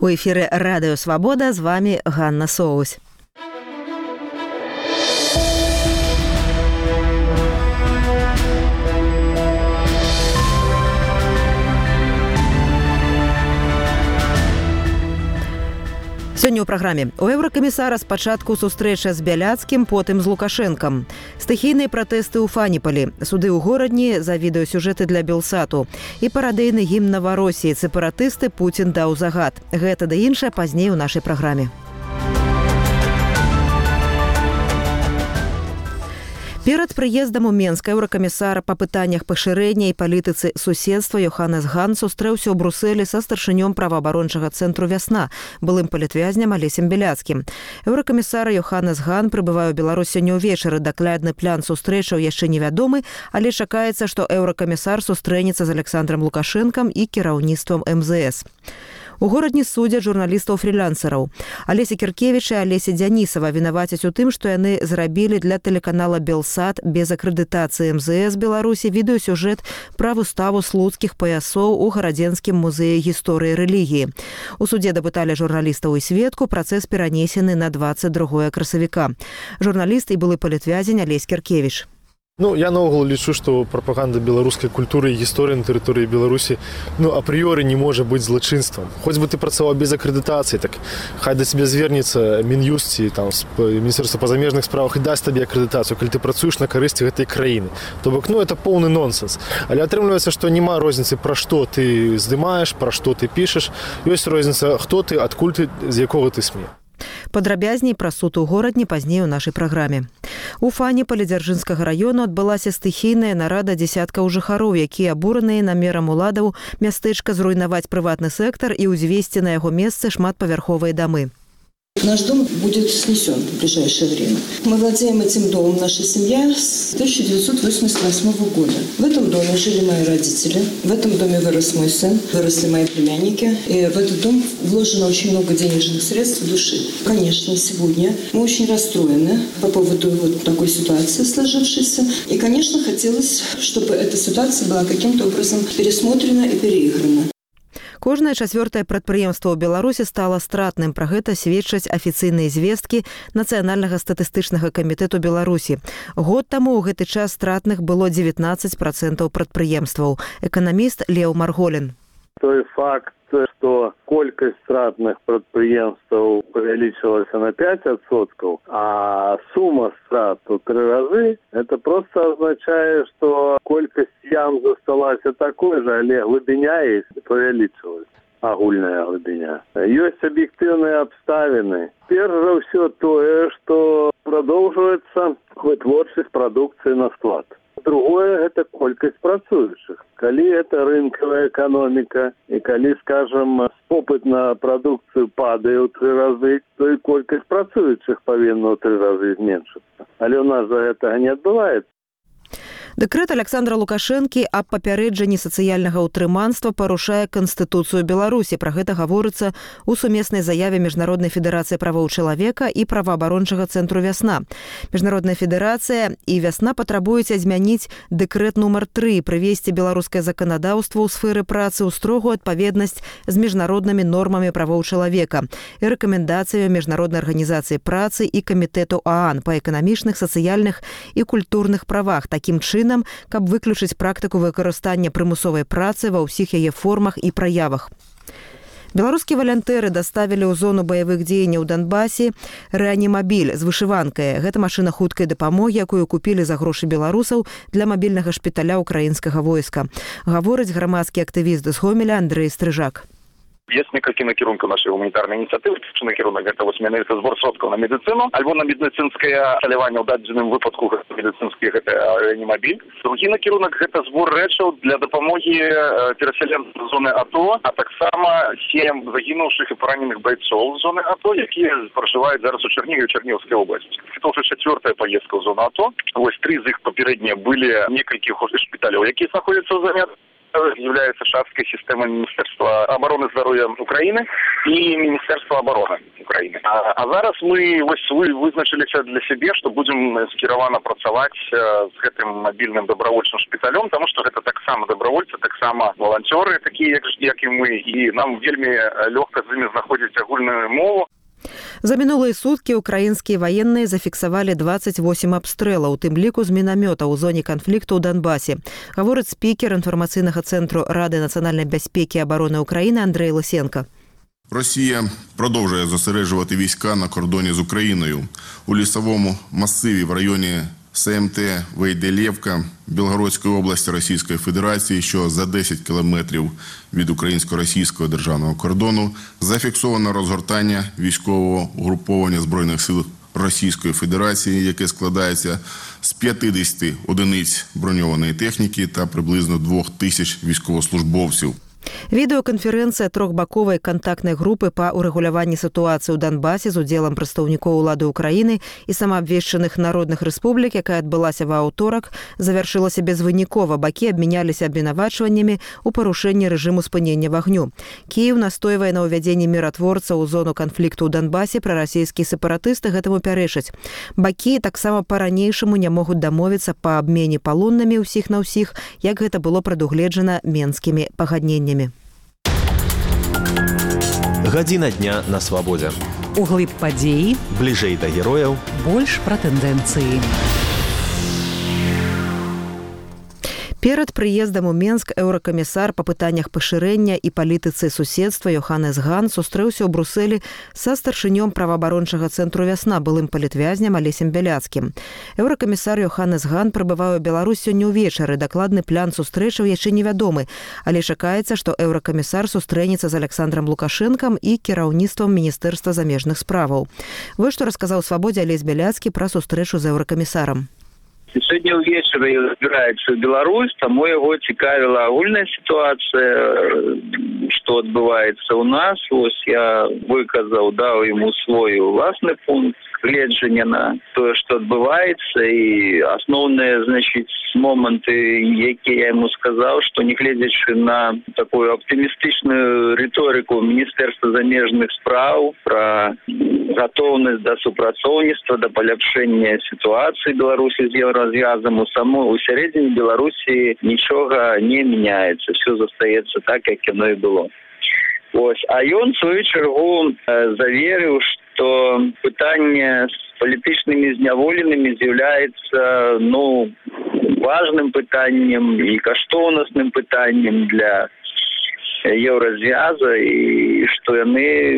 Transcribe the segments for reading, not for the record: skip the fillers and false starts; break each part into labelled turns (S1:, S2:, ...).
S1: У эфіры Радыё Свабода, з вами Ганна Соусь. Сёння ў праграме. У еўракамісара спачатку сустрэча з Бяляцкім, потым з Лукашэнкам. Стыхійныя пратэсты ў Фаніполі, суды ў горадні за відэасюжэты для Белсату і парадыйны гімн Наваросіі сепаратысты Пуцін даў загад. Гэта да іншае пазней у нашай праграме. Перад прыездам у Менск еўракамісар па пытаннях пашырэння і палітыцы суседства Йоханнес Хан сустрэўся ў Брусэлі са старшынём праваабарончага цэнтру «Вясна», былым палітвязням Алесем Бяляцкім. Еўракамісар Йоханнес Хан прыбывае ў Беларусь сёння ўвечары. Дакладны план сустрэчаў яшчэ невядомы, але чакаецца, што еўракамісар сустрэнецца з Александром Лукашэнкам і кіраўніцтвам МЗС. У горадні судзяць журналістаў-фрілансераў. Алеся Кіркевіч і Алеся Дзянісава вінавацяць у тым, што яны зрабілі для тэлеканала «Белсат» без акрэдытацыі МЗС Беларусі відэасюжэт пра выставу слуцкіх паясоў у гарадзенскім музеі гісторыі рэлігіі. У судзе дапыталі журналістаў і сведку, працэс перанесены на 22 красавіка. Журналіст і былы палітвязень Алесь Кіркевіч.
S2: Я наогул лічу, што прапаганда беларускай культуры і гісторыі на тэрыторыі Беларусі апрыёры не можа быць злачынствам. Хоць бы ты працаваў без акрэдытацыі, так хай да цябе звернецца Мін'юст ці Міністэрства па замежных справах і дасць табе акрэдытацыю, калі ты працуеш на карысці гэтай краіны. То бок, это поўны нонсенс. Але атрымліваецца, што няма розніцы, пра што ты здымаеш, пра што ты пішаш. Ёсць розніца, хто ты, адкуль ты, з якога ты СМІ.
S1: Падрабязней пра суд у горадні пазней у нашай праграме. У Фаніполі Дзяржынскага раёну адбылася стыхійная нарада дзесяткаў жыхароў, якія абураныя намерам уладаў мястэчка зруйнаваць прыватны сектар і ўзвесці на яго месцы шматпавярховыя дамы.
S3: Наш дом будет снесен в ближайшее время. Мы владеем этим домом, наша семья, с 1988 года. В этом доме жили мои родители, в этом доме вырос мой сын, выросли мои племянники. И в этот дом вложено очень много денежных средств и души. Конечно, сегодня мы очень расстроены по поводу такой ситуации сложившейся. И, конечно, хотелось, чтобы эта ситуация была каким-то образом пересмотрена и переиграна.
S1: Кожнае чацвёртае прадпрыемства ў Беларусі стала стратным. Пра гэта сведчаць афіцыйныя звесткі Нацыянальнага статыстычнага камітэту Беларусі. Год таму ў гэты час стратных было 19% прадпрыемстваў. Эканаміст Леў Марголін.
S4: Той факт, что колькость стратных предприемств увеличилась на 5%, а сумма страт в 3 раза, это просто означает, что колькость ям засталася такой же, але глубина есть увеличилась, огульная глубина. Есть объективные обставины. Прежде за все то, что продолжается вытворчесть продукции на склад. Другое – это колькость працующих. Коли это рынковая экономика, и коли, скажем, попыт на продукцию падает в 3 раза, то и колькость працующих повинна в 3 раза зменшиться. Але у нас за этого не отбывается.
S1: Дэкрэт Александра Лукашэнкі аб папярэджанні сацыяльнага ўтрыманства парушае Канстытуцыю Беларусі. Пра гэта гаворыцца ў сумеснай заяве Міжнароднай федэрацыі правоў чалавека і праваабарончага цэнтру «Вясна». Міжнародная федэрацыя і «Вясна» патрабуюць змяніць дэкрэт нумар 3, прывесці беларускае заканадаўства ў сферы працы ў строгую адпаведнасць з міжнароднымі нормамі правоў чалавека і рэкамендацыяй Міжнароднай арганізацыі працы і камітэту ААН па эканамічных, сацыяльных і культурных правах. Такім чынам, каб выключыць практыку выкарыстання прымусовай працы ва ўсіх яе формах і праявах. Беларускія валянтэры даставілі ў зону баявых дзеянняў ў Донбасе рэанімабіль з вышыванкай. Гэта машына хуткай дапамогі, якую купілі за грошы беларусаў для мабільнага шпіталя ўкраінскага войска. Гаворыць грамадскі актывіст з Гомеля Андрэй Стрыжак.
S5: Есть некалькі накірункаў нашай гуманітарнай ініцыятывы. Першы накірунак гэта менавіта збор сродкаў на медыцыну, альбо на медыцынскае абсталяванне ў дадзеным выпадку медыцынскі гэта рэанімабіль. Другі накірунак гэта збор рэчаў для дапамогі перасяленцам з зоны АТО, а таксама сем'ям загінуўшых і параненых байцоў з зоны АТО, якія пражываюць зараз у Чарнігове і Чарнігаўскай обласці. Гэта ўжо 4-я паездка ў зону АТО. 3 з іх папярэднія былі некалькі шпіталяў, якія знаходзяцца ў зоне является шафской системой Министерства обороны здоровья Украины и Министерства обороны Украины. А зараз мы вызначились для себя, что будем скіравана працаваць с гэтым мобильным добровольчым шпиталем, потому что это так таксама добровольцы, таксама волонтеры, такие, як і мы, і нам вельмі лёгка з імі знаходзіць агульную мову.
S1: За мінулыя суткі ўкраінскія ваенныя зафіксавалі 28 абстрэлаў, у тым ліку з мінамёта ў зоне канфлікту ў Донбасе. Гаворыць спікер інфармацыйнага цэнтру Рады нацыянальнай бяспекі і абароны Украіны Андрей Лысенко.
S6: Росія продовжує зосереджувати війська на кордоні з Україною. У лісовому масиві в районі СМТ Вейделєвка Білгородської області Російської Федерації, що за 10 кілометрів від українсько-російського державного кордону, зафіксовано розгортання військового угруповання Збройних сил Російської Федерації, яке складається з 50 одиниць броньованої техніки та приблизно 2000 військовослужбовців.
S1: Відэаканферэнцыя трохбаковай кантактнай групы па ўрэгуляванні сітуацыі ў Донбасе з удзелам прадстаўнікоў улады Украіны і самаабвешчаных народных рэспублік, якая адбылася ва аўторак, завяршылася безвынікова. Бакі абмяняліся абвінавачваннямі ў парушэнні рэжыму спынення вагню. Кіеў настойвае на ўвядзенні міратворцаў у зону канфлікту ў Донбасе, прарасійскія сепаратысты гэтаму пярэчаць. Бакі таксама па-ранейшаму не могуць дамовіцца па абмене палоннымі ўсіх на ўсіх, як гэта было прадугледжана менскімі пагадненнямі.
S7: Гадзіна дня на свабодзе.
S8: Углыб падзеі,
S7: Бліжэй да герояў,
S8: больш пра тэндэнцыі.
S1: Перад прыездам у Менск еўракамісар па пытаннях пашырэння і палітыцы суседства Йоханнес Ган сустрэўся ў Брусэлі са старшынём праваабарончага цэнтру «Вясна», былым палітвязням Алесем Бяляцкім. Еўракамісар Йоханнес Ган прыбывае ў Беларусь сёння ўвечары. Дакладны плян сустрэчаў яшчэ невядомы, але чакаецца, што еўракамісар сустрэнецца з Александром Лукашэнкам і кіраўніцтвам Міністэрства замежных справаў. Вось што расказаў «Свабодзе» Алесь Бяляцкі пра сустрэчу з еўракамісарам.
S9: Сьогодні увечері збирається в Білорусь, тому його цікавила агульна ситуація, що відбувається у нас. Ось я виказав, дав йому свій власний пункт гледження на те, що відбувається. І основні, значить, моменти, які я йому сказав, що не глядячи на таку оптимістичну риторику Міністерства заміжних справ про готовність до співпрацівництва, до поліпшення ситуації в Білорусі з єврозв'язом, у середині Білорусі нічого не міняється. Все залишається так, як воно і було. Ось. А він, в свою чергу, завірив, що питання з політичними зняволеними з'являється, важним питанням і коштовнісним питанням для Єврозв'язу, і що вони,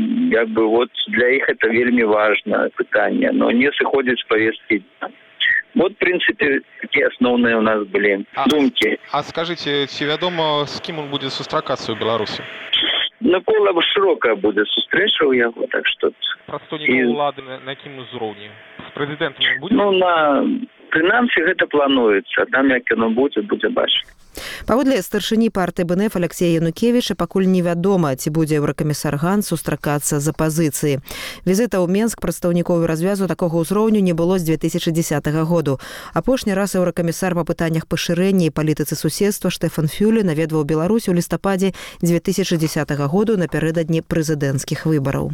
S9: для них це вельми важне питання, але не сходять з повістки дня. Вот, в принципе, такие основные у нас были думки.
S10: А скажите, чи вядома, з ким он буде сустракатися у Білорусі?
S9: Кола широка буде зустріча у його, так що...
S10: Прадстаўнікоў улады на якім узроўні? З прэзідэнтам ён будзе?
S9: Прынамсі, гэта плануецца. Там, як яно будзе бачыць.
S1: Паводле старшыні партыі БНФ Алексея Янукевіча пакуль невядома, ці будзе еўракамісар Ган сустракацца з апазіцыяй. Візіта ў Менск прадстаўнікоў развязу такога ўзроўню не было з 2010 году. Апошні раз еўракамісар па пытаннях пашырэння і палітыцы суседства Штефан Фюле наведваў Беларусь у лістападзе 2010 году напярэдадні прэзідэнцкіх выбараў.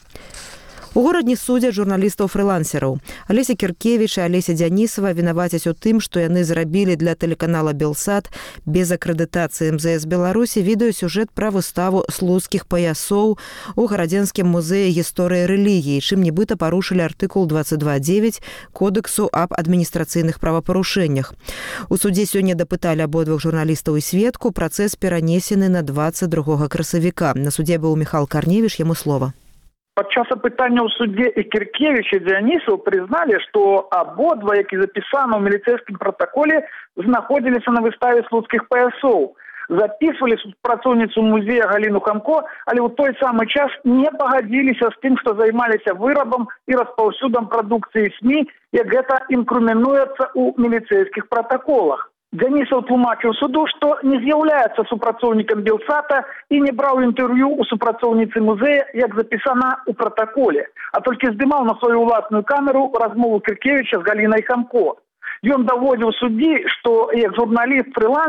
S1: У горадні судзяць журналістаў-фрылансераў. Алеся Кіркевіч і Алеся Дзянісава вінавацяць у тым, што яны зрабілі для тэлеканала «Белсат» без акрэдытацыі МЗС Беларусі відэасюжэт пра выставу слуцкіх паясоў у Гарадзенскім музеі гісторыі рэлігіі, чым нібыта парушылі артыкул 22.9 Кодексу аб адміністрацыйных правапарушэннях. У судзе сёння дапыталі абодвух журналістаў і сведку, працэс перанесены на 22 красавіка. На судзе быў Міхал Карневіш, яму слова.
S11: Падчас апытання ў судзе і Кіркевіч і Дзянісаў прызналі, што абодва, які запісаны ў міліцэйскім пратаколе, знаходзіліся на выставе слуцкіх паясоў. Запісвалі супрацоўніцу музея Галіну Хамко, але ў той самы час не пагадзіліся з тым, што займаліся вырабам і распаўсюдам прадукцыі СМІ, як гэта інкрымінуецца ў міліцэйскіх пратаколах. Дзянісаў тлумачыў суду, што не з'яўляецца супрацоўнікам Белсата і не браў інтэрв'ю ў супрацоўніцы музея, як запісана ў пратаколе, а толькі здымаў на сваю ўласную камеру размову Кіркевіча з Галінай Хамко. Ён даводзіў суддзі, што як журналіст-фрылансер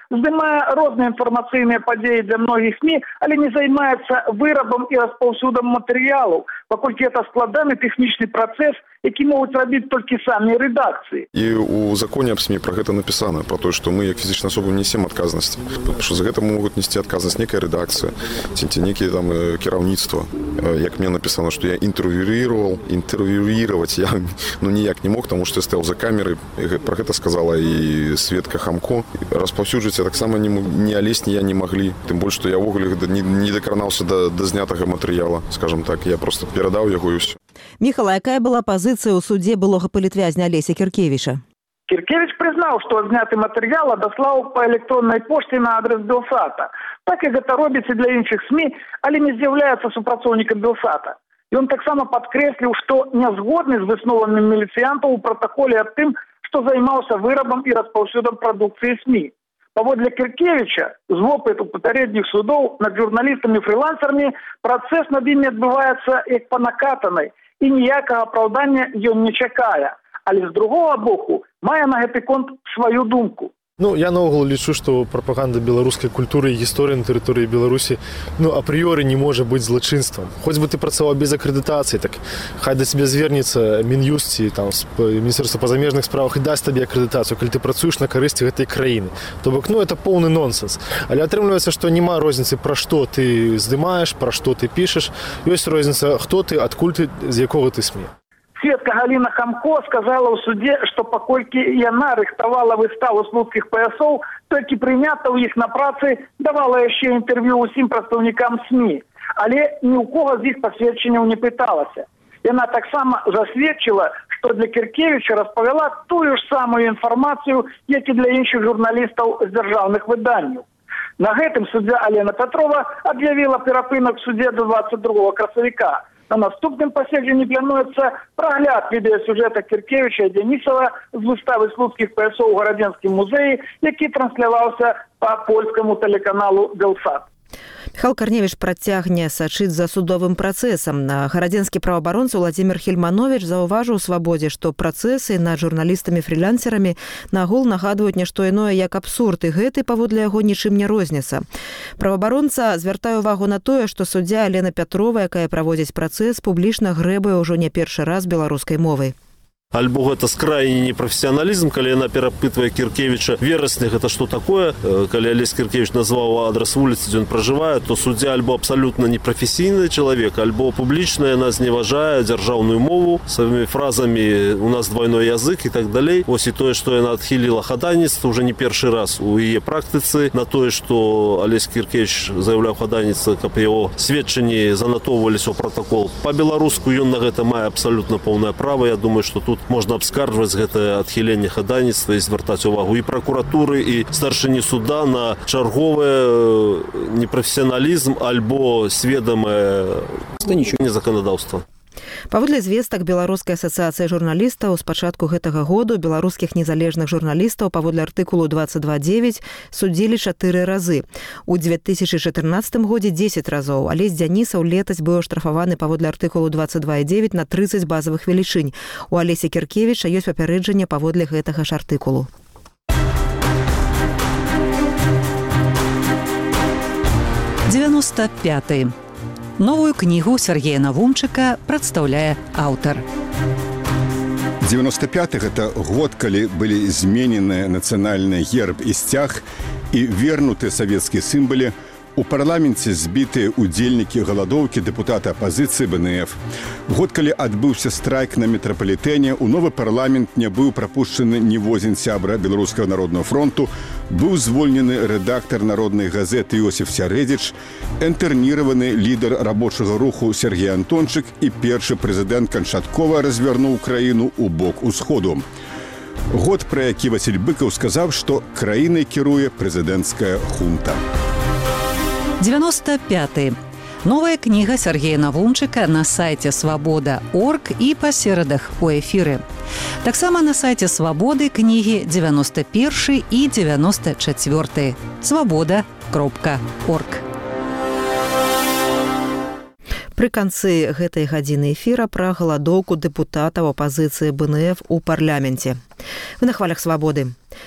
S11: здымае розныя інфармацыйныя падзеі для многіх СМІ, але не займаецца вырабам і распаўсюдам матэрыялаў, паколькі это складаны тэхнічны працэс, які могуць рабіць толькі самі рэдакцыі.
S12: І у законе аб СМІ пра гэта напісана, пра тое, што мы як фізічная асоба несем адказнасць. Што за гэта могуць несці адказнасць некая рэдакцыя, ці некія там кіраўніцтва. Як мне напісана, што я інтэрв'юировать я ніяк не мог, таму што я стаяў за камерай, пра гэта сказала і Светка Хамко. Распаўсюджваць я таксама ні алесь, ні я не маглі. Тым больш, што я ўвогуле не дакранаўся да знятага матэрыяла, скажам так, я просто перадаў яго і ўсё.
S1: Міхала, якая была пазіцыя ў суде былога палітвязня Алеся Кіркевіча?
S11: Кіркевіч прызнаў, што адзняты матэрыял адаслаў па электроннай пошце на адрес Белсата. Так і гэта робіцца для іншых СМІ, але не з'яўляецца супрацоўнікам Белсата. Ён таксама падкрэсліў, што не згодны з высновамі міліцыянтаў у пратаколе аб тым, што займаўся вырабам і распаўсюдам прадукцыі СМІ. Паводле Кіркевіча, з вопыту папярэдніх судоў над журналістамі-фрылансерамі працэс над імі адбываецца як па накатанай, і ніякага апраўдання ён не чакае. Але з другого боку мае на гэты конт сваю думку.
S2: Я наогул лічу, што прапаганда беларускай культуры і гісторыі на тэрыторыі Беларусі апрыёры не можа быць злачынствам. Хоць бы ты працаваў без акрэдытацыі, так хай да цябе звернецца Мін'юст ці Міністэрства па замежных справах і дасць табе акрэдытацыю, калі ты працуеш на карысці гэтай краіны. То бок, это поўны нонсенс. Але атрымліваецца, што няма розніцы, пра што ты здымаеш, пра што ты пішаш. Ёсць розніца, хто ты, адкуль ты, з якога ты СМІ.
S11: Светка Галіна Хамко сказала ў суде, што паколькі яна рыхтавала выставу слуцкіх паясоў, толькі прынята ў іх на працы давала яшчэ інтэрв'ю ўсім прадстаўнікам СМІ, але ні ў кого з іх пасведчанняў не пыталася. Яна таксама засведчыла, што для Кіркевіча распавяла тую ж самую інфармацыю, як і для іншых журналістаў з дзяржаўных выданняў. На гэтым суддзя Алена Пятрова аб'явіла перапынак судзе до 22 красавіка. На наступным паседжанні плануецца прагляд відэасюжэта Кіркевіча і Дзянісава з выставы слуцкіх паясоў у Гарадзенскім музеі, які трансляваўся па польскаму тэлеканалу Белсат.
S1: Міхал Карневіч працягне сачыць за судовым працэсам. Гарадзенскі праваабаронца Владзімір Хельмановіч заўважыў Свабодзе, што працэсы над журналістамі-фрылансерамі нагул нагадваюць нешто іное як абсурд, і гэты паводле яго нічым не розніцца. Праваабаронца звяртае ўвагу на тое, што суддзя Алена Пятрова, якая праводзіць працэс, публічна грэбуе ўжо не першы раз беларускай мовай.
S13: Альбо гэта скрайні непрофесіяналізм, калі яна перапытвае Кіркевіча верасня, гэта што такое, калі Алесь Кіркевіч назваў адрес вуліцы, дзе ён пражывае, то суддзя альбо абсалютна непрафесійны чалавек, альбо публічна яна зневажае дзяржаўную мову сваімі фразамі «у нас двойной язык» і так далей. Вось і тое, што яна адхіліла хадайніцтва уже не першы раз у яе практыцы, на тое, што Алесь Кіркевіч заяўляў хадайніцтва, каб яго сведчанні занатоўваліся ў пратакол. Па-беларуску ён на гэта мае абсалютна поўнае права. Я думаю, што тут можна абскарджваць гэтае адхіленне хадайніцтва і звяртаць увагу і пракуратуры, і старшыні суда на чарговы непрафесіяналізм альбо сведамае незаканадаўства.
S1: Паводле звестак Беларускай асацыяцыі журналістаў, з пачатку гэтага году беларускіх незалежных журналістаў паводле артыкулу 22.9 судзілі 4 разы. У 2014 годзе 10 разоў. Алесь Дзянісаў летась быў аштрафаваны паводле артыкулу 22.9 на 30 базавых велічынь. У Алеся Кіркевіча ёсць папярэджанне паводле гэтага ж артыкулу.
S8: Новую кнігу Сергея Навумчыка прадстаўляе аўтар.
S14: 95-х – это год, калі былі зменены нацыянальны герб і сцяг і вернуты савецкія сімвалы. У парламенце збітыя удзельнікі галадоўкі дэпутаты апазіцыі БНФ. Год, калі адбыўся страйк на метрапалітэне, у новы парламент не быў прапушчаны ніводзін сябра Беларускага народнага фронту, быў звольнены рэдактар народнай газеты Іосіф Сярэдзіч, інтэрніраваны лідар рабочага руху Сергей Антончык і першы прэзідэнт канчаткова развярнуў краіну ў бок усходу. Год, пра які Васіль Быкаў сказаў, што краінай кіруе прэзідэнцкая хунта.
S8: 95. Новая кніга Сергея Навумчыка на сайце «Свабода.орг» і па серадах у эфіры. Таксама на сайце «Свабоды» кнігі 91 і 94. «Свабода.орг».
S1: Пры канцы гэтай гадзіны эфіра пра галадоўку дэпутатаў апазіцыі БНФ у парламенце. Вы на хвалях «Свабоды».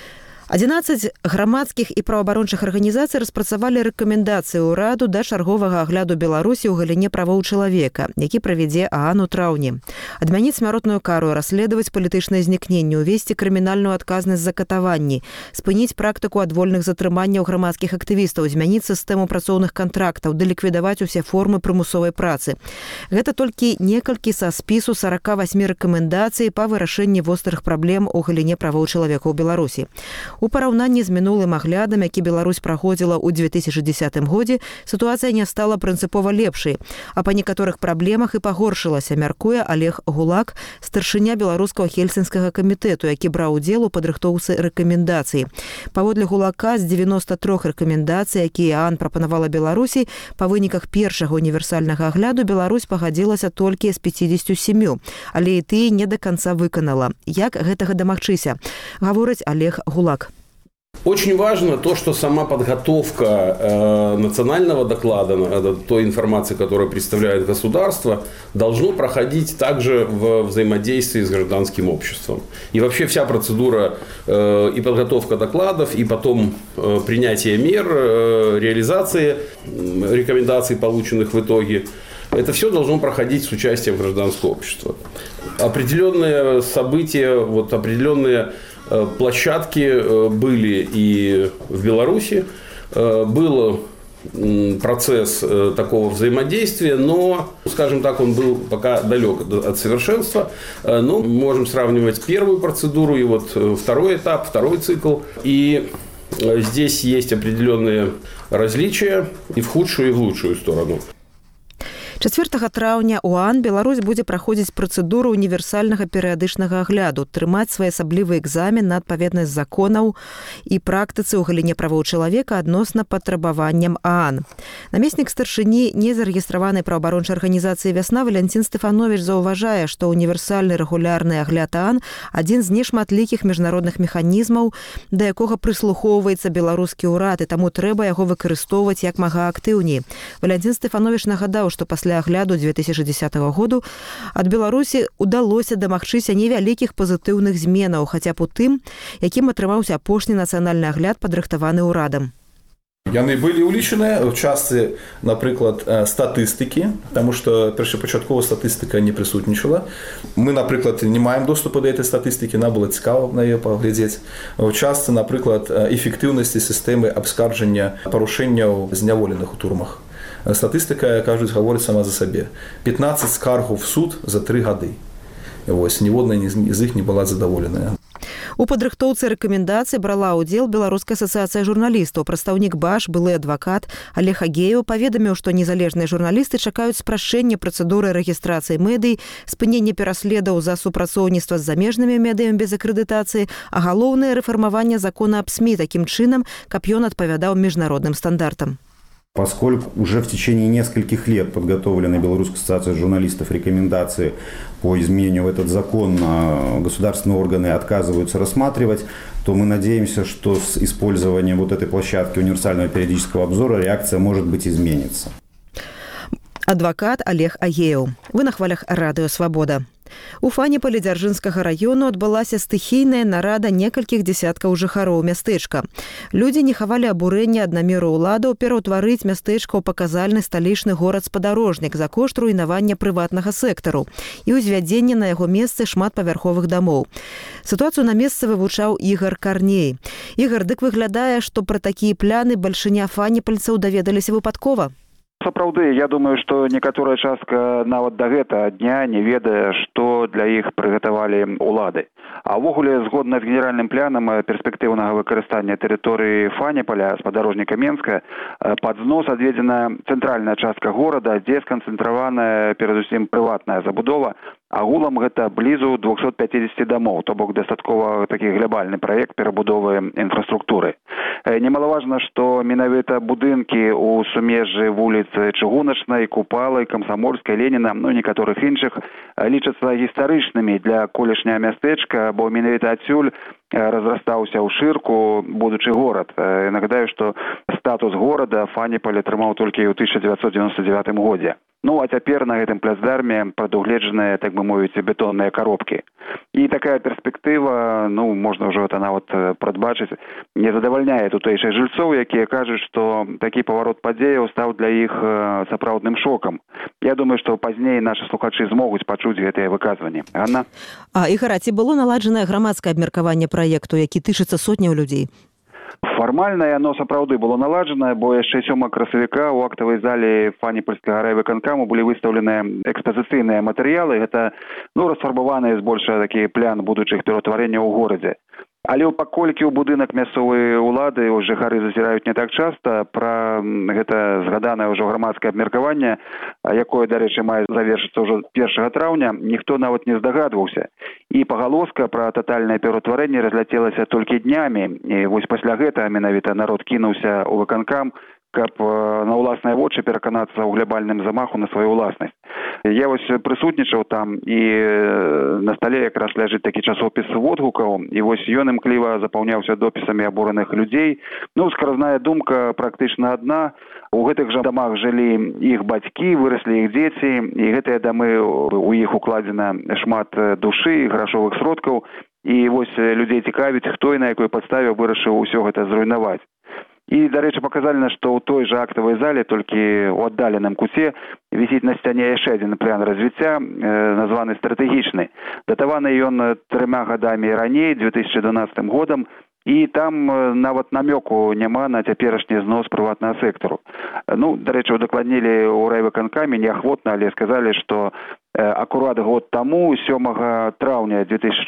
S1: 11 грамадскіх і праваабарончых арганізацый распрацавалі рэкамендацыі ўраду да чарговага агляду Беларусі ў галіне правоў чалавека, які правядзе ААН у траўні. Адмяніць смяротную кару, расследаваць палітычнае знікненне, увесці крымінальную адказнасць за катаванні, спыніць практыку адвольных затрыманняў грамадскіх актывістаў, змяніць сістэму працоўных кантрактаў, ды ліквідаваць усе формы прымусовай працы. Гэта толькі некалькі са спісу 48 рэкамендацый па вырашэнні вострых праблем у галіне правоў чалавека ў Беларусі. У параўнанні з мінулым аглядам, які Беларусь праходзіла ў 2010 годзе, сітуацыя не стала прынцыпова лепшай, а па некаторых праблемах і пагоршылася, мяркуе Олег Гулак, старшыня беларускага хельсінскага камітэту, які браў удзел у падрыхтоўцы рэкамендацый. Паводле Гулака, з 93 рэкамендацый, якія ААН прапанавала Беларусі, па выніках першага універсальнага агляду Беларусь пагадзілася толькі з 57, але і тыя не да канца выканала. Як гэтага дамагчыся? Гаворыць Олег Гулак.
S15: Очень важно то, что сама подготовка национального доклада, той информации, которую представляет государство, должно проходить также в взаимодействии с гражданским обществом. И вообще вся процедура и подготовка докладов, и потом принятие мер, реализации рекомендаций, полученных в итоге, это все должно проходить с участием гражданского общества. Определенные события, определенные площадки были и в Беларуси. Был процесс такого взаимодействия, но, скажем так, он был пока далек от совершенства. Но мы можем сравнивать первую процедуру и второй этап, второй цикл. И здесь есть определенные различия и в худшую, и в лучшую сторону.
S1: 4 траўня у ААН Беларусь будзе праходзіць працэдуру універсальнага перыядычнага агляду, трымаць своеасаблівы экзамен на адпаведнасць законаў і практыцы ў галіне правоў чалавека адносна патрабаванням ААН. Намеснік старшыні незарэгістраванай праваабарончай арганізацыі «Вясна» Валянцін Стэфановіч заўважае, што універсальны рэгулярны агляд ААН адзін з нешматлікіх міжнародных механізмаў, да якога прыслухоўваецца беларускі ўрад, і таму трэба яго выкарыстоўваць як мага актыўней. Валянцін Стэфановіч нагадаў, што пасля агляду 2010 году ад Беларусі удалося дамагчыся невялікіх пазітыўных зменаў, хаця б у тым, якім атрымаўся апошні нацыянальны агляд, падрыхтаваны ўрадам.
S16: Яны былі ўлічаныя ў частцы, напрыклад, статыстыкі, таму што першапачаткова статыстыка не прысутнічала. Мы, напрыклад, не маем доступу да этой статыстыкі, нам было цікава на яе паглядзець. У частцы, напрыклад, эфектыўнасці сістэмы абскарджання парушэнняў зняволеных у турмах. Статыстыка, кажуць, гаворыць сама за сабе. 15 скаргаў в суд за 3 гады. Ніводная з іх не была задаволеная.
S1: У падрыхтоўцы рэкамендацый брала ўдзел Беларуская асацыяцыя журналістаў. Прадстаўнік БАШ, былы адвакат Олег Агеев паведаміў, што незалежныя журналісты чакаюць спрашчэння працэдуры рэгістрацыі медый, спынення пераследаў за супрацоўніцтва з замежнымі медыямі без акрэдытацыі, а галоўнае рэфармаванне закона аб СМІ такім чынам, каб ён адпавядаў міжнародным стандартам.
S17: Поскольку уже в течение нескольких лет подготовлены Белорусской ассоциацией журналистов рекомендации по изменению в этот закон государственные органы отказываются рассматривать, то мы надеемся, что с использованием этой площадки универсального периодического обзора реакция, может быть, изменится.
S1: Адвокат Олег Агеев. Вы на хвалях Радио Свобода. У Фаніполі Дзяржынскага раёну адбылася стыхійная нарада некалькіх дзясяткаў жыхароў мястэчка. Людзі не хавалі абурэння ад намеру ўладаў пераўтварыць мястэчка ў паказальны сталічны горад-спадарожнік за кошт руйнавання прыватнага сектару і ўзвядзення на яго месцы шматпавярховых дамоў. Сітуацыю на месцы вывучаў Ігар Карней. Ігар, дык выглядае, што пра такія пляны бальшыня фаніпальцаў даведаліся выпадкова?
S18: Сапраўды, я думаю, што некаторая частка нават да гэтага дня не ведае, што для іх прыгатавалі ўлады. А ўвогуле, згодна з генеральным планам перспектыўнага выкарыстання тэрыторыі Фаніполя, спадарожніка Менска, пад знос адведзена цэнтральная частка горада, дзе сканцэнтраваная перадусім прыватная забудова. Агулам гэта блізу 250 дамоў, то бок дастаткова такі глябальны праект перабудовы інфраструктуры. Немалаважна, што менавіта будынкі ў сумежжы вуліц Чыгуначнай, Купалай, Камсамольскай, Леніна, некаторых іншых лічацца гістарычнымі для колішняга мястэчка, бо менавіта адсюль разрастаўся ў шырку будучы горад. Нагадаю, што статус горада Фаніполь атрымаў толькі ў 1999 годзе. Ну, а цяпер на гэтым плацдарме прадугледжаныя, так бы мовіць, бетонныя коробкі. І такая перспектыва, ну, можна ўжо это нават прадбачыць, не задавальняе тутэйшых жыльцоў, якія кажуць, што такі паварот падзеяў стаў для іх сапраўдным шокам. Я думаю, што пазней нашы слухачы змогуць пачуць гэтыя выказванні. Анна?
S1: Ігор, ці было наладжанае грамадскае абмеркаванне праекту, які тычыцца сотняў людзей?
S18: Фармальна яно сапраўды было наладжанае, бо яшчэ 7 красавіка ў актавай зале Фаніпольскага райвыканкаму былі выстаўленыя экспазіцыйныя матэрыялы. Гэта, ну, расфарбаваныя збольшага такія план будучых пераўтварэнняў у горадзе. Але паколькі ў будынак мясцовай улады жыхары зазіраюць не так часта, пра гэта згаданае ўжо грамадскае абмеркаванне, якое, дарэчы, мае завершыцца ўжо 1 траўня, ніхто нават не здагадваўся. І пагалоска пра татальнае пераўтварэнне разляцелася толькі днямі. І вось пасля гэтага менавіта народ кінуўся ў выканкам, каб на ўласныя вочы пераканацца ў глябальным замаху на сваю ўласнасць. Я вось прысутнічаў там, і на стале якраз ляжыць такі часопіс водгукаў, і вось ён імкліва запаўняўся допісамі абураных людзей. Ну, скаразная думка практычна адна. У гэтых жа дамах жылі іх бацькі, выраслі іх дзеці, і гэтыя дамы, у іх укладзена шмат душы, грашовых сродкаў, і вось людзей цікавіць, хто і на якой падставе вырашыў усё гэта зруйнаваць. І, дарэчы, паказальна, што ў той жа актавай зале, толькі ў аддаленым куце, вісіць на сцяне яшчэ адзін план развіцця, названы стратэгічны. Датаваны ён 3 гадамі раней, 2012 годам, і там нават намёку няма на цяперашні знос прыватнага сектару. Ну, дарэчы, удакладнілі ў райвыканкаме неахвотна, але сказалі, што акурат год таму, 7 траўня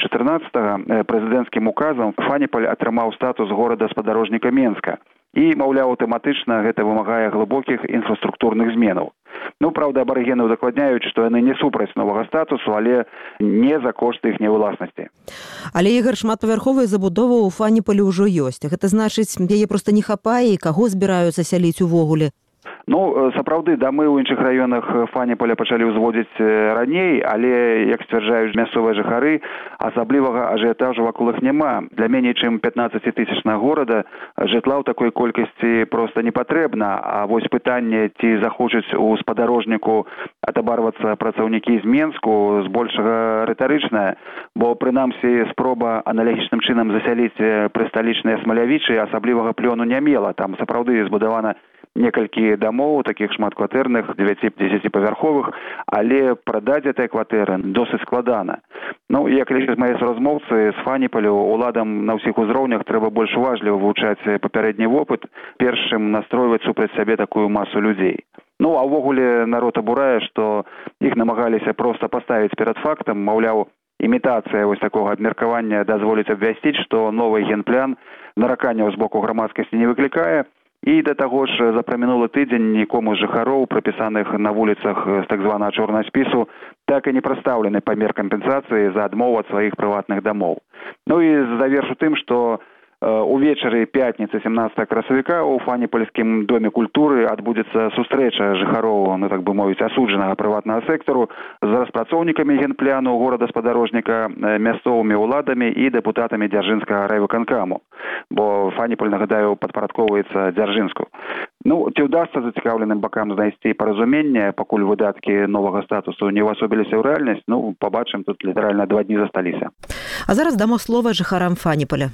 S18: 2014 прэзідэнцкім указам Фаніпаль атрымаў статус горада-спадарожніка Менска. І, маўляў, аўтаматычна гэта вымагае глыбокіх інфраструктурных зменаў. Ну, праўда, абарыгены удакладняюць, што яны не супраць новага статусу, але не за кошт іхняй уласнасці.
S1: Але, Ігор, шматпавярховая забудова ў Фаніпалі ўжо ёсць. Гэта значыць, яе проста не хапае, і каго збіраюцца сяліць увогуле?
S18: Ну, сапраўды, дамы ў іншых раёнах Фаніпаля пачалі ўзводзіць раней, але, як сцвярджаюць мясцовыя жыхары, асаблівага ажыятажу вакол іх няма. Для меней чым 15-тысячнага горада жытла ў такой колькасці проста не патрэбна. А вось пытанне, ці захочуць у спадарожніку атабарвацца працаўнікі з Менску, збольшага рытарычнае, бо, прынамсі, спроба аналагічным чынам засяліць прысталічныя смалявічы асаблівага плёну не мела. Там сапраўды збудавана некалькі дамоў, такіх шматкватэрных, 9-10павярховых, але прадаць гэтыя кватэры досыць складана. Ну, як лічаць мае размоўцы з Фаніпалю, уладам на ўсіх узроўнях трэба больш уважліва вывучаць папярэдні вопыт, першым настройваць супраць сябе такую масу людзей. Ну, а ўвогуле народ абурае, што іх намагаліся проста паставіць перад фактам, маўляў, імітацыя вось такога абмеркавання дазволіць абвясціць, што новы генплян нараканняў з боку грамадскасці не выклікае. І да таго ж за прамінулы тыдзень нікому з жыхароў, прапісаных на вуліцах з так званага чорнага спісу, так і не прадстаўлены памер кампенсацыі за адмову ад сваіх прыватных дамоў. Ну і завершу тым, што увечары пятніцы 17 красавіка ў Фаніпальскім доме культуры адбудзецца сустрэча жыхароў, ну так бы мовіць, асуджанага прыватнага сектару з распрацоўнікамі генпляну горада-спадарожніка, мясцовымі ўладамі і дэпутатамі Дзяржынскага райвыканкаму. Бо Фаніпаль, нагадаю, падпарадкоўваецца Дзяржынску. Ну, ці ўдасца зацікаўленым бакам знайсці паразуменне, пакуль выдаткі новага статусу не ўвасобіліся ў рэальнасць, ну, побачым, тут літаральна 2 дні засталіся.
S1: А зараз дамо слова жыхарам Фаніпаля.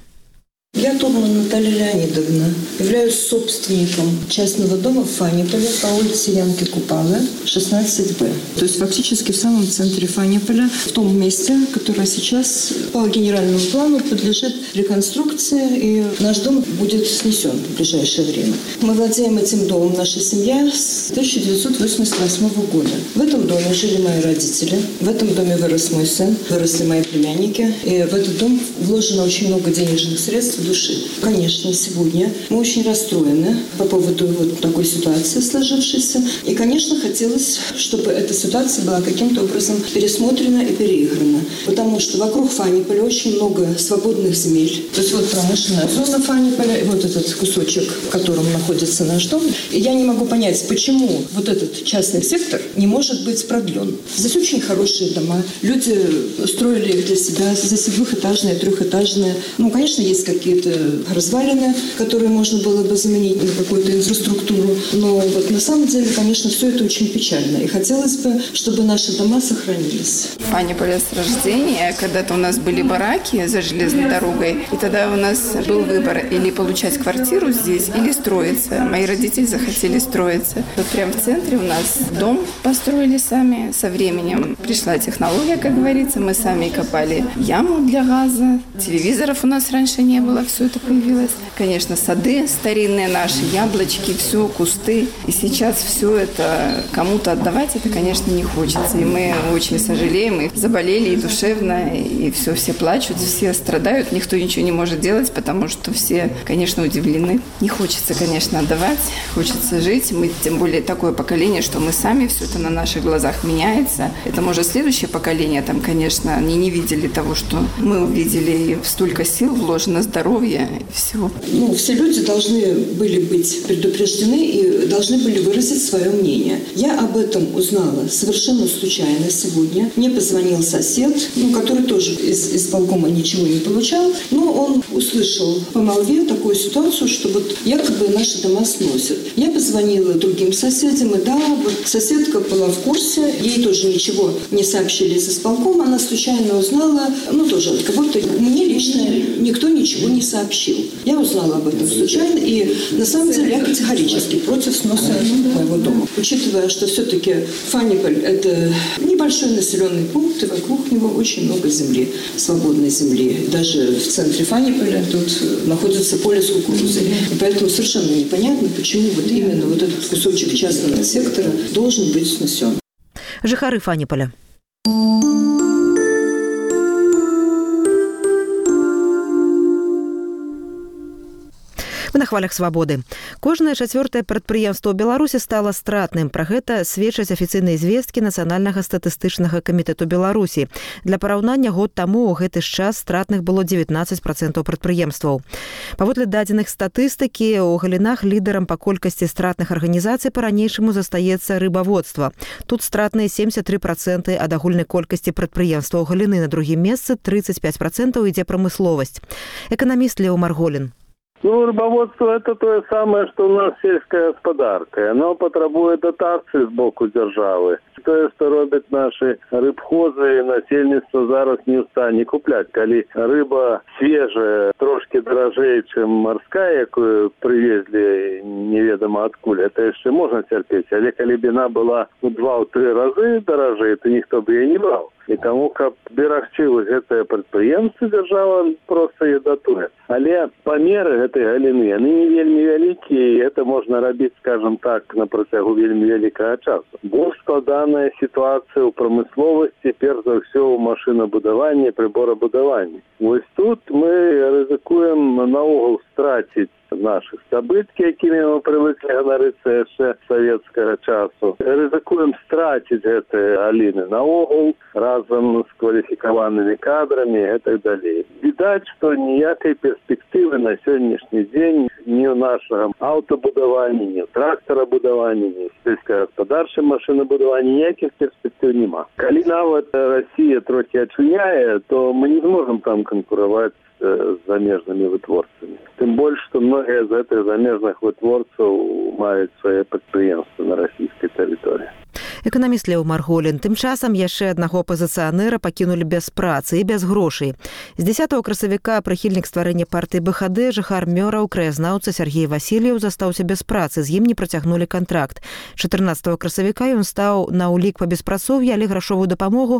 S3: Я Турман Наталья Леонидовна, являюсь собственником частного дома в Фаниполе по улице Янки Купалы, 16Б. То есть фактически в самом центре Фаниполя, в том месте, которое сейчас по генеральному плану подлежит реконструкции, и наш дом будет снесен в ближайшее время. Мы владеем этим домом, наша семья, с 1988 года. В этом доме жили мои родители, в этом доме вырос мой сын, выросли мои племянники, и в этот дом вложено очень много денежных средств, души. Конечно, сегодня мы очень расстроены по поводу вот такой ситуации сложившейся. И, конечно, хотелось, чтобы эта ситуация была каким-то образом пересмотрена и переиграна. Потому что вокруг Фаниполя очень много свободных земель. То есть вот промышленная зона Фаниполя, и вот этот кусочек, в котором находится наш дом. И я не могу понять, почему вот этот частный сектор не может быть продлен. Здесь очень хорошие дома. Люди строили их для себя. Здесь двухэтажные, трехэтажные. Ну, конечно, есть какие какие-то развалины, которые можно было бы заменить на какую-то инфраструктуру. Но вот на самом деле, конечно, все это очень печально. И хотелось бы, чтобы наши дома сохранились.
S19: Фаниполя с рождения. Когда-то у нас были бараки за железной дорогой. И тогда у нас был выбор или получать квартиру здесь, или строиться. Мои родители захотели строиться. Вот прямо в центре у нас дом построили сами. Со временем пришла технология, как говорится. Мы сами копали яму для газа. Телевизоров у нас раньше не было. Все это появилось. Конечно, сады старинные наши, яблочки, все, кусты. И сейчас все это кому-то отдавать, это, конечно, не хочется. И мы очень сожалеем. И заболели и душевно, и все плачут, все страдают. Никто ничего не может делать, потому что все, конечно, удивлены. Не хочется, конечно, отдавать. Хочется жить. Мы, тем более, такое поколение, что мы сами, все это на наших глазах меняется. Это, может, следующее поколение, там, конечно, они не видели того, что мы увидели. И столько сил вложено, здоровье, и все.
S3: Ну, все люди должны были быть предупреждены и должны были выразить свое мнение. Я об этом узнала совершенно случайно сегодня. Мне позвонил сосед, который тоже из исполкома ничего не получал, но он услышал по молве такую ситуацию, что вот якобы наши дома сносят. Я позвонила другим соседям, и да, вот соседка была в курсе, ей тоже ничего не сообщили из исполкома, она случайно узнала, тоже от кого-то. Мне лично никто ничего не сообщил. Я узнала об этом случайно, и на самом деле я категорически против сноса моего дома. Учитывая, что все-таки Фаниполь – это небольшой населенный пункт, и вокруг него очень много земли, свободной земли. Даже в центре Фаниполя тут находится поле с кукурузой. И поэтому совершенно непонятно, почему вот именно вот этот кусочек частного сектора должен быть снесен.
S1: Жыхары Фаниполя. На хвалях свабоды. Кожнае чацвёртае прадпрыемства ў Беларусі стала стратным. Пра гэта сведчаць афіцыйныя звесткі Нацыянальнага статыстычнага камітэту Беларусі. Для параўнання, год таму ў гэты ж час стратных было 19% прадпрыемстваў. Паводле дадзеных статыстыкі, у галінах лідарам па колькасці стратных арганізацый па-ранейшаму застаецца рыбаводства. Тут стратныя 73% ад агульнай колькасці прадпрыемстваў галіны. На другім месцы 35% ідзе прамысловасць. Эканаміст Лео Марголін.
S4: Рыбоводство – это то самое, что у нас сельская господарка. Оно потребует дотации с боку державы. То, что робят наши рыбхозы, насельництво зараз не в стані купляти. Коли рыба свежая, трошки дорожее, чем морская, которую привезли неведомо откуда, это еще можно терпеть. А коли бы она была в 2-3 разы дорожее, то никто бы ее не брал. І тому, каб берагчылі гэтае прадпрыемства, дзяржава проста іх датуе. Але памеры гэтай галіны, яны не вельмі вялікія, і гэта можна рабіць, скажем так, на працягу вельмі вялікага часу. Больш складаная сітуацыя ў прамысловасці, перш за ўсё ў машынабудаванні, прыборабудаванні. Вось тут мы рызыкуем наогул страціць наших здобытки, якими мы привыкли ганарыцца яшчэ советского часу. Рызыкуем страціць гэтыя галіны наогул разом с квалификованными кадрами и так далее. Видать, что ніякай перспективы на сегодняшний день ни в нашем автобудовании, ни в тракторобудовании, ни в сельскохозяйственном машинобудовании ніяких перспектив нема. Коли нават Россия трохи отчиняет, то мы не сможем там конкурировать с замежными вытворцами. Тем больше, что многие из этих замежных вытворцев мают свои предприятия на российской территории.
S1: Эканаміст Лео Марголін. Тым часам яшчэ аднаго апазіцыянэра пакінулі без працы і без грошай. З 10 красавіка прыхільнік стварэння партыі БХД жыхар Мёраў, краязнаўца Сергей Васильев застаўся без працы, з ім не працягнулі кантракт. 14 красавіка ён стаў на ўлік па беспрацоўі, але грашовую дапамогу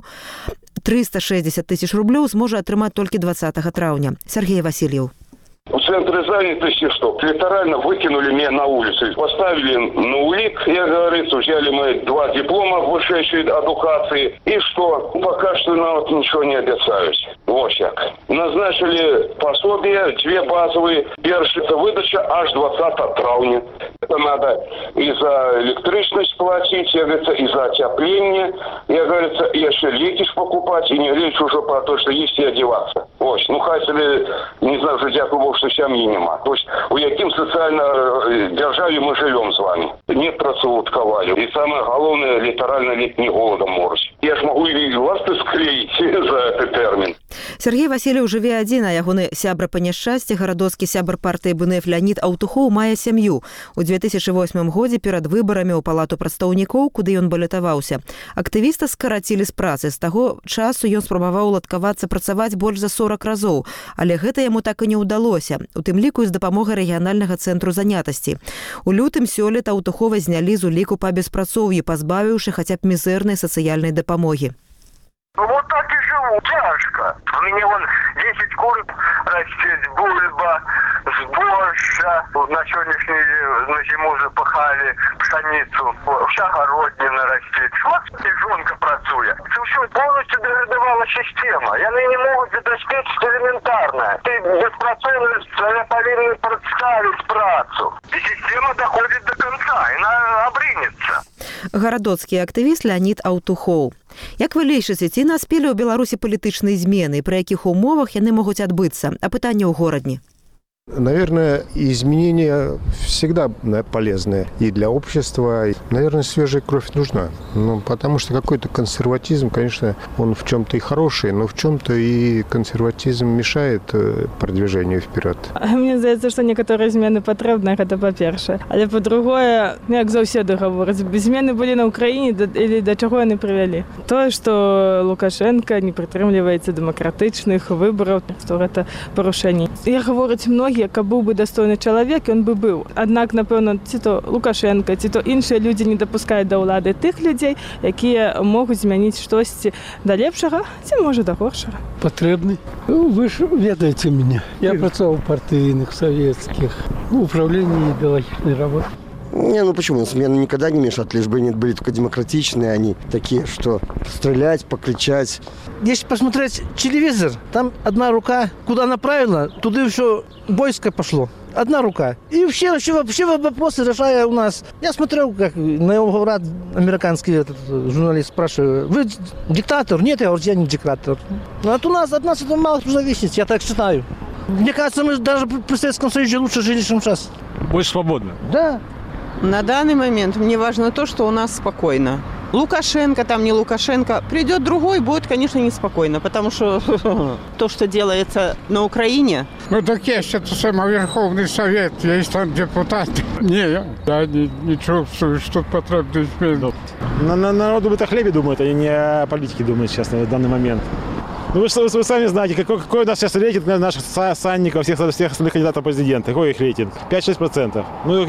S1: 360 тысяч рублёў зможа атрымаць толькі 20 траўня. Сергей Васильев.
S20: В центре занятости что? Литерально выкинули меня на улицу. Поставили на улик, я, говорится, взяли мои 2 диплома высшей адукации. И что? Пока что нам вот ничего не обещают. Вот так. Назначили пособие, 2 базовые. Первая выдача аж 20 травня. Это надо и за электричность платить, я, говорится, и за отопление. Я, говорится, еще лекиш покупать, и не речь уже про то, что есть и одеваться. Вот. Ну, хотели, не знаю, уже дякую, что сям'ї нема. То есть у яким социальной державе мы живем с вами. Нет працаўладкавання. И самое главное, литерально летний голодом морось. Я ж могу и вас склеить за этот термин.
S1: Сергей Васильев жыве адзін, а ягоны сябра па няшчасці, гарадоцкі сябар партыі БНФ Леонид Аўтухоў мае сям'ю. У 2008 годзе перад выбарамі ў палату прадстаўнікоў, куды ён балятаваўся, актывіста скарацілі з працы. З таго часу ён спрабаваў уладкавацца працаваць больш за 40 разоў, але гэта яму так і не ўдалося, у тым ліку і з дапамогай рэгіянальнага цэнтру занятасці. У лютым сёлета Аўтухова знялі з уліку па беспрацоўі, пазбавіўшы хаця б мізэрнай сацыяльнай дапамогі.
S21: Вот так и живу, тяжко. У меня вон 10 кур растет, бульба, сборща. На сегодняшний на зиму запахали пшеницу. Вся городнина растет. Вот жонка працуя. Это все полностью деградовала система. И они не могут забеспечить элементарное. Ты беспрацоўность повинен представить працу. И система доходит до конца, и она обринется.
S1: Гарадоцкі актывіст Леонид Аўтухоў. Як вы лічыце, ці наспелі ў Беларусі палітычныя змены, пры якіх умовах яны могуць адбыцца? А пытанне ў горадні.
S22: Наверное, изменения всегда полезны и для общества. Наверное, свежая кровь нужна. Потому что какой-то консерватизм, конечно, он в чем-то и хороший, но в чем-то и консерватизм мешает продвижению вперед.
S23: Мне здаецца, што некаторыя змены патрэбны, гэта па-першае. Але па-другое, як заўсёды гавораць, змены былі на ўкраіне, или да чаго яны прывялі? Тое, што Лукашенко не прытрымліваецца дэмакратычных выбараў, што гэта парушэнне. Я гавораць многія, каб быў бы дастойны чалавек, ён бы быў. Аднак, напэўна, ці то Лукашенко, ці то іншыя людзі не дапускаюць да ўлады тых людзей, якія могуць змяніць штосьці да лепшага, ці, можа, да горшага.
S24: Патрэбны. Вы ж ведаеце мяне. Я працаваў у партыйных, савецкіх, в управлении идеологической работы.
S25: Не, почему? Смены никогда не мешают, лишь бы они были только демократичные, они такие, что стрелять, покричать.
S26: Если посмотреть телевизор, там одна рука куда направила, туда все войско пошло. Одна рука. И все вопросы решая у нас. Я смотрел, как на его говорят американский журналист спрашивает: вы диктатор? Нет, я говорю, я не диктатор. Но от нас это мало зависит, я так считаю. Мне кажется, мы даже при Советском Союзе лучше жили, чем сейчас.
S27: Больше свободно?
S26: Да.
S28: На данный момент мне важно то, что у нас спокойно. Лукашенко, там не Лукашенко. Придет другой, будет, конечно, неспокойно, потому что то, что делается на Украине...
S24: Так есть это самый Верховный Совет, есть там депутаты. Не, я не чувствую, что потребно изменить.
S27: Народу бы о хлебе думают, а не о политике думают сейчас на данный момент. Вы сами знаете, какой у нас сейчас рейтинг наших Санников, всех остальных кандидатов в президенты. Какой их рейтинг? 5-6%.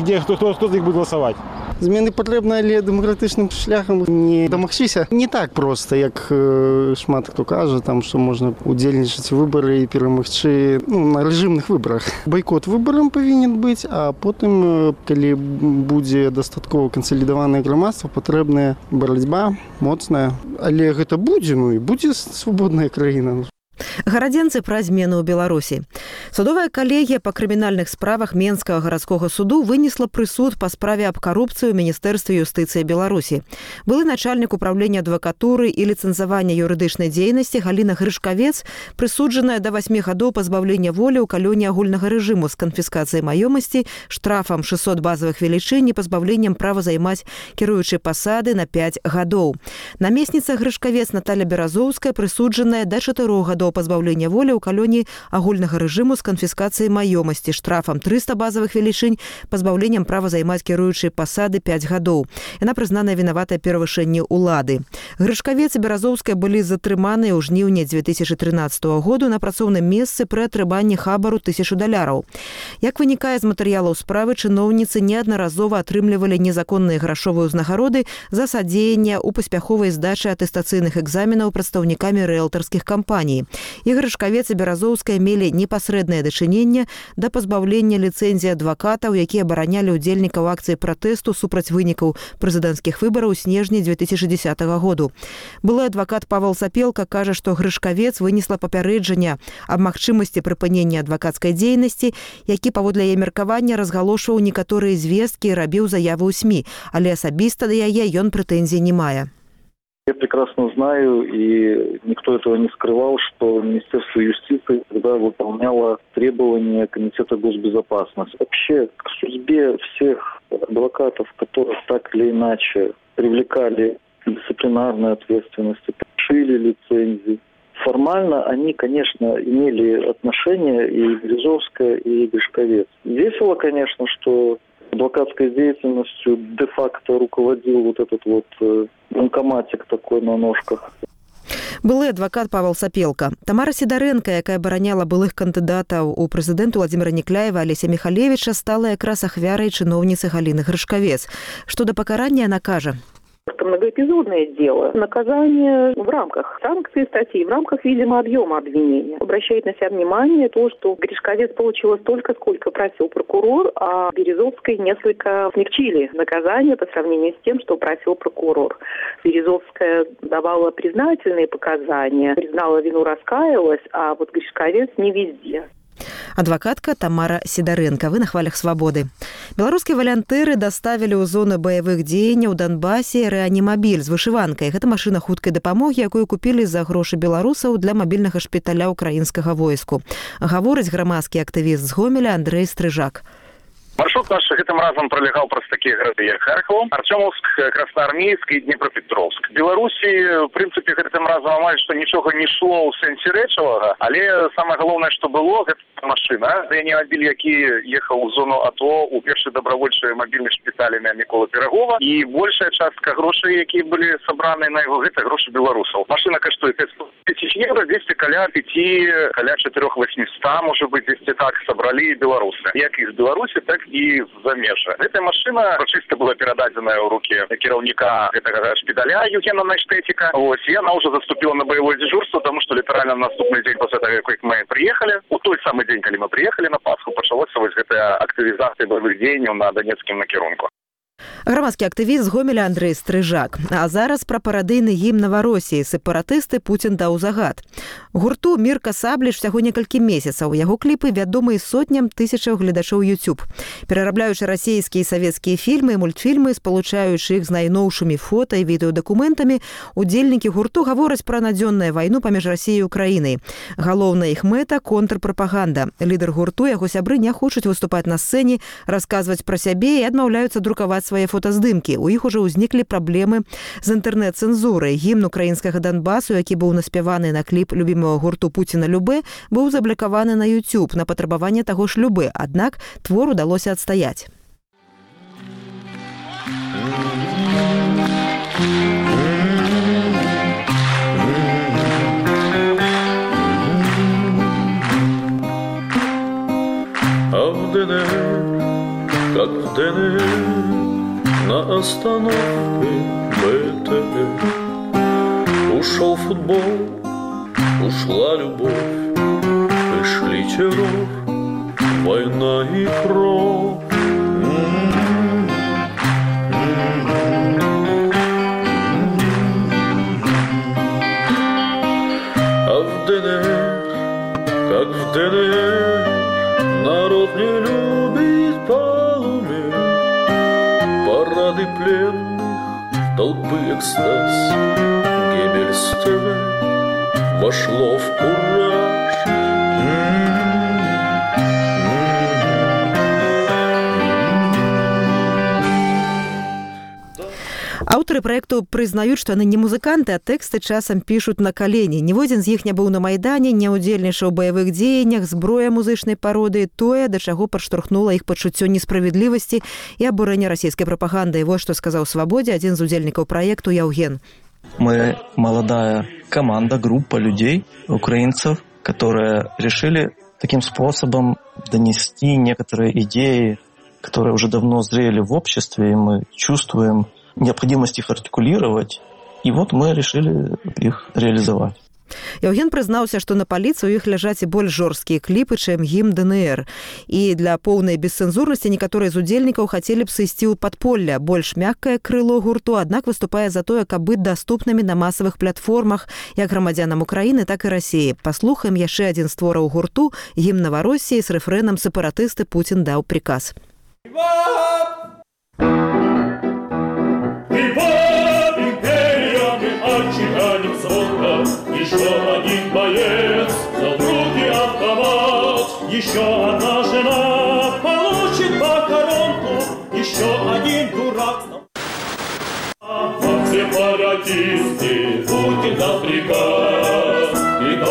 S27: Кто за них будет голосовать?
S26: Зміни потрібні, але демократичним шляхом не домогтися. Не так просто, як шмат хто каже, там, що можна удзельнічати в вибори і перемогти на режимних виборах. Бойкот виборам повинен бути, а потім, коли буде достатково консолідоване громадство, потрібна боротьба моцна. Але гэта будзе, і будзе свободная краіна.
S1: Гарадзенцы пра змены ў Беларусі. Судовая калегія па крымінальных справах Менскага гарадскога суду вынесла прысуд па справе аб карупцыі ў Міністэрстве юстыцыі Беларусі. Былы начальнік управлення адвакатуры і ліцэнзавання юрыдычнай дзейнасці Галіна Грышкавец прысуджаная да 8 гадоў пазбаўлення волі ў калоне агульнага рэжыму з канфіскацыяй маёмасці, штрафам 600 базавых велічынь і пазбаўленнем права займаць кіруючай пасады на 5 гадоў. Намесніца Грышкавец Наталя Беразоўская прысуджаная да 4 гадоў пазбаўлення волі ў калоне агульнага рэжыму з канфіскацыяй маёмасці, штрафам 300 базавых велічынь, пазбаўленнем права займаць кіруючай пасады 5 гадоў. Яна прызнаная вінаватай перавышэння ўлады. Грышкавец і Беразоўская былі затрыманыя ў жніўні 2013 году на працоўным месцы пры атрыманні хабару $1000. Як вынікае з матэрыялаў справы, чыноўніцы неаднаразова атрымлівалі незаконныя грашовыя ўзнагароды за садзеянне ў паспяховай здачы атэстацыйных экзаменаў прадстаўнікамі рыэлтарскіх кампаній. І Грышкавец і Беразоўская мелі непасрэднае дачыненне да пазбаўлення ліцэнзіі адвакатаў, якія абаранялі ўдзельнікаў акцыі пратэсту супраць вынікаў прэзідэнцкіх выбараў у снежні 2010 году. Былы адвакат Павел Сапелка кажа, што Грышкавец вынесла папярэджанне аб магчымасці прыпынення адвакацкай дзейнасці, які, паводле яе меркавання, разгалошваў некаторыя звесткі і рабіў заявы ў СМІ, але асабіста да яе ён прэтэнзій не мае.
S29: Я прекрасно знаю, и никто этого не скрывал, что Министерство юстиции тогда выполняло требования Комитета госбезопасности. Вообще, к судьбе всех адвокатов, которых так или иначе привлекали к дисциплинарной ответственности, лишили лицензий, формально они, конечно, имели отношение и Березовская, и Гришковец. Весело, конечно, что адвокатской деятельностью де-факто руководил вот этот вот банкоматик такой на ножках.
S1: Былы адвокат Павел Сапелка. Тамара Сідарэнка, якая абараняла былых кандыдатаў у прэзідэнту Владимира Некляева Алеся Михалевича, стала якраз ахвярай чыноўніцы Галины Грышковец. Што да пакарання яна кажа.
S2: Это многоэпизодное дело. Наказание в рамках санкций статьи, в рамках, видимо, объема обвинения. Обращает на себя внимание то, что Гришковец получила столько, сколько просил прокурор, а Березовской несколько смягчили наказание по сравнению с тем, что просил прокурор. Березовская давала признательные показания, признала вину, раскаялась, а вот Гришковец не везде.
S1: Адвокатка Тамара Сідарэнка. Вы на хвалях свабоды. Беларускія валянтыры даставілі ў зону баявых дзеянняў ў Донбасе рэанімабіль з вышыванкай. Гэта машына хуткай дапамогі, якую купілі за грошы беларусаў для мабільнага шпіталя ўкраінскага войску. Гаворыць грамадскі актывіст з Гомеля Андрэй Стрыжак.
S5: Маршрут наш гэтым разам пролегал праз такія гарады, як Харьков, Артемовск, Красноармейск и Днепропетровск. В Беларусі, в принципе, гэтым разам амаль што нічога не шло ў сэнсе рэчавага, але самае галоўнае, што было, гэта машина, рэанімабіль, які ехаў у зону АТО у першы добровольчы мабільны шпіталь імя Міколы Пірагова, і большая частка грошай, якія былі сабраны на яго, гэта грошы беларусаў. Машина каштуе 500 тысяч евро, 200 каля 5, каля 4-800, может быть, 200 так сабралі беларусы. Як из Беларусі, так і з-за межа. Гэтая машина чыста была перададзеная ў рукі кіраўніка гэтага шпіталя Евгена Найштетика. Ось, і яна ўжо заступила на боевое дежурство, потому что літаральна на наступны дзень после того, як мы приехали, у той самый дзень, калі мы приехали на Пасху, пачалося вось гэтая актывізацыя боевых дзеянняў на Донецкім накірунку.
S1: Грамадскі актывіст з Гомеля Андрэй Стрыжак. А зараз пра парадыйны гімн Наворосіі. Сепаратысты Пуцін даў загад. Гурту Мірка Сабліч всяго некалькі месяцаў. Яго кліпы вядомыя сотням тысячаў гледачоў YouTube. Перарабляючы расійскія і савецкія фільмы і мультфільмы, спалучаючы іх з найноўшымі фота і відэадакументамі, удзельнікі гурту гавораць пра надзённую вайну паміж Расіяй і Украінай. Галоўная іх мэта – контрпрапаганда. Лідар гурту, яго сябры не хочуць выступаць на сцэне, расказваць пра сябе і адмаўляюцца друкаваць свае фотаздымкі. У іх ужо ўзніклі праблемы з інтэрнэт-цэнзурай. Гімн украінскага Донбасу, які быў наспяваны на кліп любімого гурту Пуціна «Любэ», быў заблакаваны на YouTube на патрабаванне таго ж «Любэ». Аднак твор удалося адстаяць.
S6: А в ДНР, как в ДНР, на остановке БТР ушел футбол, ушла любовь, пришли террор, война и кровь. А в ДНР, как в ДНР, народ не любит полумер, парады пленных, толпы экстаз. Геббельс ТВ вошло в кураж.
S1: Аўтары праекту прызнаюць, што яны не музыканты, а тэксты часам пішуць на калені. Ніводзін з іх не быў на Майдане, не ўдзельнічаў у баявых дзеяннях, зброя музычнай пароды, тое, да чаго падштурхнула іх пачуццё несправядлівасці і абурэння расійскай прапаганды. І вось што сказаў «Свабодзе» адзін з удзельнікаў праекту Яўген.
S7: Мы молодая команда, группа людей, украинцев, которые решили таким способом донести некоторые идеи, которые уже давно зрели в обществе, и мы чувствуем необходимость их артикулировать. И вот мы решили их реализовать.
S1: Яўген прызнаўся, што на паліцы ў іх ляжаць і больш жорсткія кліпы, чым гімн ДНР. І для поўнай бесцэнзурнасці некаторыя з удзельнікаў хацелі б сысці ў падполля. Больш мяккае крыло гурту, аднак выступае за тое, каб быць даступнымі на масавых платформах як грамадзянам Украіны, так і Расіі. Паслухаем яшчэ адзін з твораў гурту, гімн Наворосіі з рэфрэнам «Сепаратысты Путін даў приказ».
S6: Еще один боец, за руки автомат. Еще одна жена получит похоронку. Еще один дурак. Вот сепаратисты, Путин дал приказ. И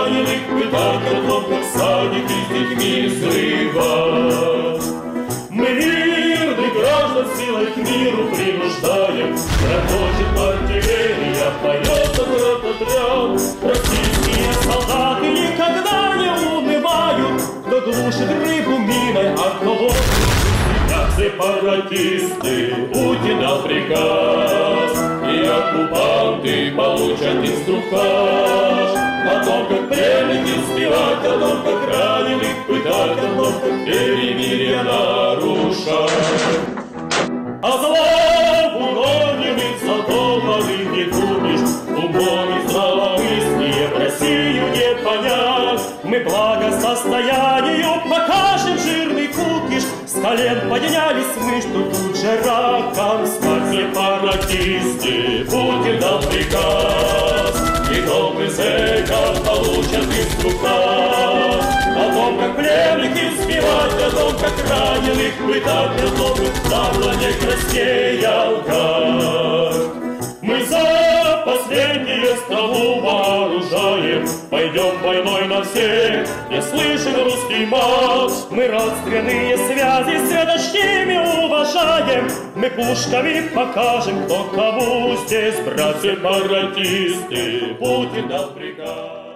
S6: раненых пытать, потом как всадники с детьми срывать. Мы мирных граждан силой к миру принуждаем, грохочет артиллерия, поет отряд. Российские солдаты никогда не унывают, кто глушит рыбу миной, а кто ловит сепаратисты. Путин дал приказ, и оккупанты получат инструктаж о том, как пленники сбивать, о том, как раненых пытать, о том, как перемирие нарушать. А славу раненых солдат не купишь, умом и здравомыслие в Россию не понять. Мы благосостоянию покажем жирный кукиш, с колен поднялись мы, что тут же раком спать. Сепаратисты, Путин дал приказ, и толпы зэков получат инструктаж о том, как пленники сбивать, о том, как раненых пытать, о том, как горло не краснее алкаш. Мы за последнее страну вооружаем, пойдем войной на всех, не слышен русский мат. Мы родственные связи святочными уважаем, мы пушками покажем, кто кому здесь брат. Сепаратисты, Путин дал приказ.